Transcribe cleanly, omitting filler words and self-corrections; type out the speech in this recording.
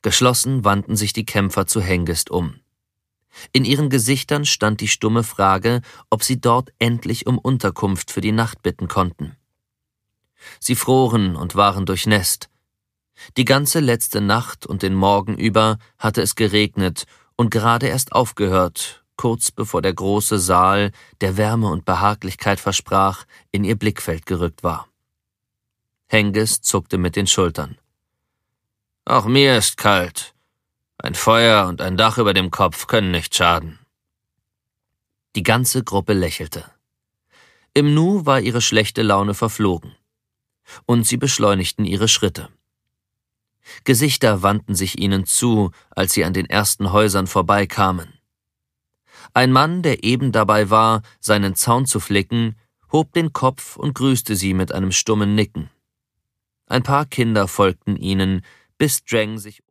Geschlossen wandten sich die Kämpfer zu Hengist um. In ihren Gesichtern stand die stumme Frage, ob sie dort endlich um Unterkunft für die Nacht bitten konnten. Sie froren und waren durchnässt. Die ganze letzte Nacht und den Morgen über hatte es geregnet und gerade erst aufgehört, kurz bevor der große Saal, der Wärme und Behaglichkeit versprach, in ihr Blickfeld gerückt war. Hengist zuckte mit den Schultern. »Auch mir ist kalt. Ein Feuer und ein Dach über dem Kopf können nicht schaden.« Die ganze Gruppe lächelte. Im Nu war ihre schlechte Laune verflogen. Und sie beschleunigten ihre Schritte. Gesichter wandten sich ihnen zu, als sie an den ersten Häusern vorbeikamen. Ein Mann, der eben dabei war, seinen Zaun zu flicken, hob den Kopf und grüßte sie mit einem stummen Nicken. Ein paar Kinder folgten ihnen, bis Drang sich